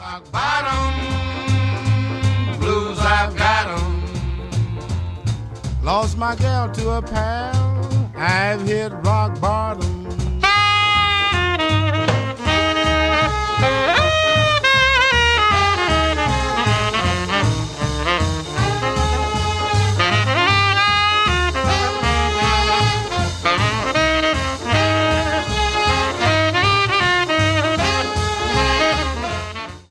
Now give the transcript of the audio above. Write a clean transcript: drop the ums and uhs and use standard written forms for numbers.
Rock bottom, blues I've got 'em. Lost my gal to a pal, I've hit rock bottom.